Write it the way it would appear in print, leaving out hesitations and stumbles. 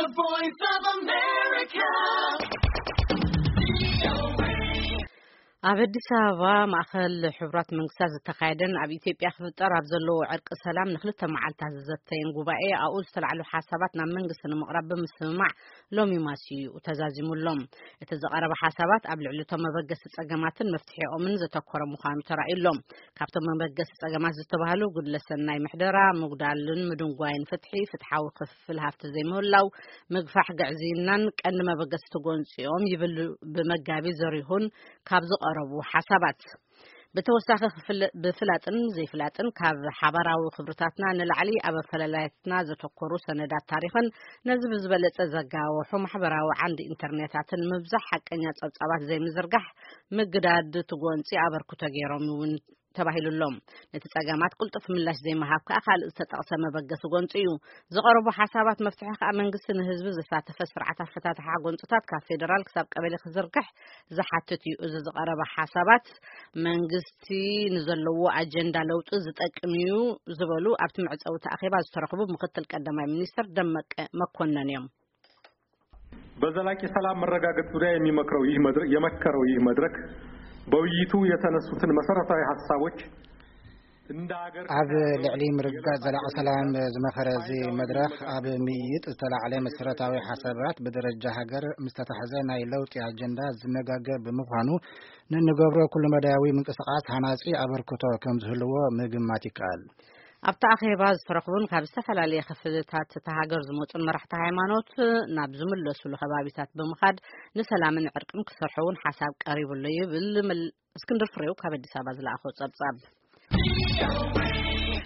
The Voice of America. አዲስ አበባ ማእከል ሕብራት መንግስታት ዝተካየደን ኣብ ኢትዮጵያ ክፍጠር ኣብ ዘለዎ ዕርቂ ሰላም ንክልተ መዓልታት ዘተየን ጉባኤ ኣብኡ ዝተልዓሉ ሓሳባት ናብ መንግስቲ ንምቕራብ ብምስምማዕ ሎሚ ማሲኡ ተዛዚሙሎም እቲ ዝቐረበ ሓሳባት ኣብ ልዕሊ እቶም መበገሲ ፀገማትን መፍትሒኦምን ዘተኮረ ምዃኑ ተራእዩሎም ካብቶም መበገሲ ፀገማት ዝተባሃሉ ጉድለሰናይ ምሕደራ ምጉዳልን ምድንጓይን ፍትሓዊ ክፍል ሃፍቲ ዘይምህላው ምግፋሕ ግዕዝይናን ቀንዲ መበገሲ ተጎንፂኦም ይብል ብመጋቢ ዘሪሁን ካብ ረቡ ሓሳባት በተወሳኺ ብፍላጥን ዘይፍላጥን ካብ ሓበራዊ ክብርታትና ንላዕሊ ኣብ ፈላላይትና ዘተኮሩ ሰነዳት ታሪኽን ነዚ ብዝበለጸ ዘጋወሑ ማሕበራዊ ዓንዲ ኢንተርኔታትን ምብዛሕ ሓቀኛ ጸብጻባት ዘይምዝርጋሕ ምግዳድ ትጎንፂ ኣበርክቶ ገይሮም እውን ተባሂሉሎም ነቲ ፀገማት ቁልጥፍ ምላሽ ዘይመሃብ ካልእ ዝተጠቕሰ መበገሲ ጎንፂ እዩ ዝቐረቡ ሓሳባት መፍትሒ ከዓ መንግስቲ ንህዝቢ ዘሳተፈ ስርዓት ኣፈታትሓ ጎንፅታት ካብ ፌደራል ክሳብ ቀበሌ ክዝርግሕ ዝሓትት እዩ እዚ ዝቐረበ ሓሳባት መንግስቲ ንዘለዎ ኣጀንዳ ለውጢ ዝጠቅም እዩ ዝበሉ ኣብቲ መዕፀውቲ ኣኼባ ዝተረኽቡ ምክትል ቀዳማይ ሚኒስትር ደመቀ መኮነን እዮም በዘላቂ ሰላም መረጋገጥ ዙሪያ የመከረው ይህ መድረክ በውይይቱ የተነሱትን መሰረታዊ ሐሳቦች ኣብ ልዕሊ ምርጋጽ ዘላቂ ሰላም ዝመኸረዚ መድረኽ ኣብ ምይይጥ ዝተላዕለ መሰረታዊ ሓሳባት ብደረጃ ሃገር ምስተታሕዘ ናይ ለውጢ ኣጀንዳ ዝነጋገር ብምዃኑ ንንገብሮ ኩሉ መዳያዊ ምንቅስቓስ ሃናጺ ኣበርክቶ ከም ዝህልዎ ምግማት ይከኣል ኣብታ ኣኼባ ዝተረኽቡን ካብ ዝተፈላለየ ክፍልታት ተሃገር ዝመጹን መራሕቲ ሃይማኖት ናብ ዝምለሱሉ ከባቢታት ብምኻድ ንሰላምን ዕርቅን ክሰርሑን ሓሳብ ቀሪቡሉ ይብል እስክንድር ፍሬው ካብ ኣዲስ ኣበባ ዝለኣኾ ጸብጻብ